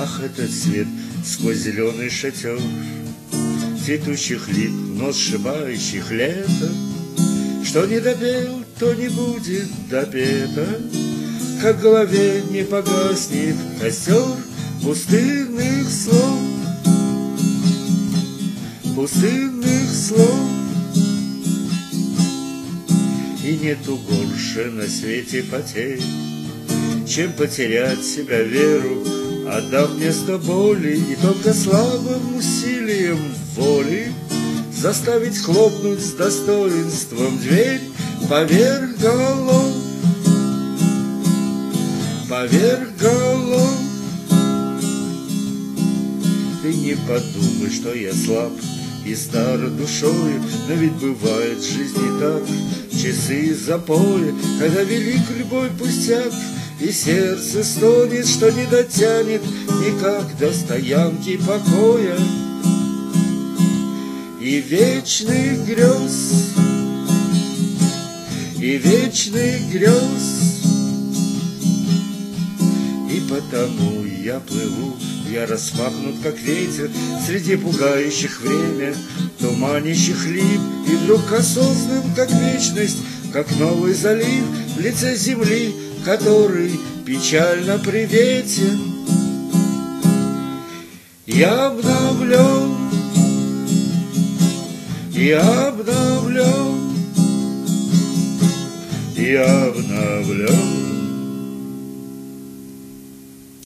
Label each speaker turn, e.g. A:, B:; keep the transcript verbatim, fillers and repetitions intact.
A: Ах, этот свет сквозь зеленый шатер цветущих лип, но сшибающих лето. Что не допел, то не будет допето, как в голове не погаснет костер пустынных слов, пустынных слов. И нету горше на свете потерь, чем потерять себя веру, отдав место боли, и только слабым усилием воли заставить хлопнуть с достоинством дверь поверх голов, поверх голов. Ты не подумай, что я слаб и стар душой, но ведь бывает в жизни так, часы запоя, когда велик любой пустяк, и сердце стонет, что не дотянет никак до стоянки покоя и вечных грез, и вечных грез. И потому я плыву, я распахнут, как ветер, среди пугающих время, туманящих лип, и вдруг осознан, как вечность, как новый залив в лице земли, который печально приветен. Я обновлен, я обновлен, я обновлен.